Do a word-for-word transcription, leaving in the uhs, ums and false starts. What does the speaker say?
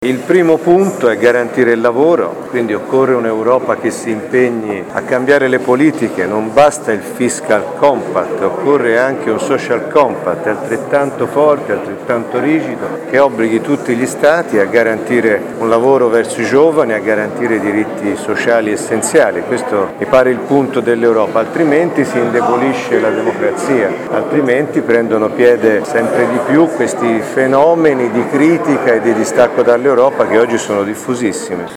Il primo punto è garantire il lavoro, quindi occorre un'Europa che si impegni a cambiare le politiche, non basta il fiscal compact, occorre anche un social compact altrettanto forte, altrettanto rigido, che obblighi tutti gli Stati a garantire un lavoro verso i giovani, a garantire diritti sociali essenziali. Questo mi pare il punto dell'Europa, altrimenti si indebolisce la democrazia, altrimenti prendono piede sempre di più questi fenomeni di critica e di distacco dall'Europa che oggi sono diffusissimi.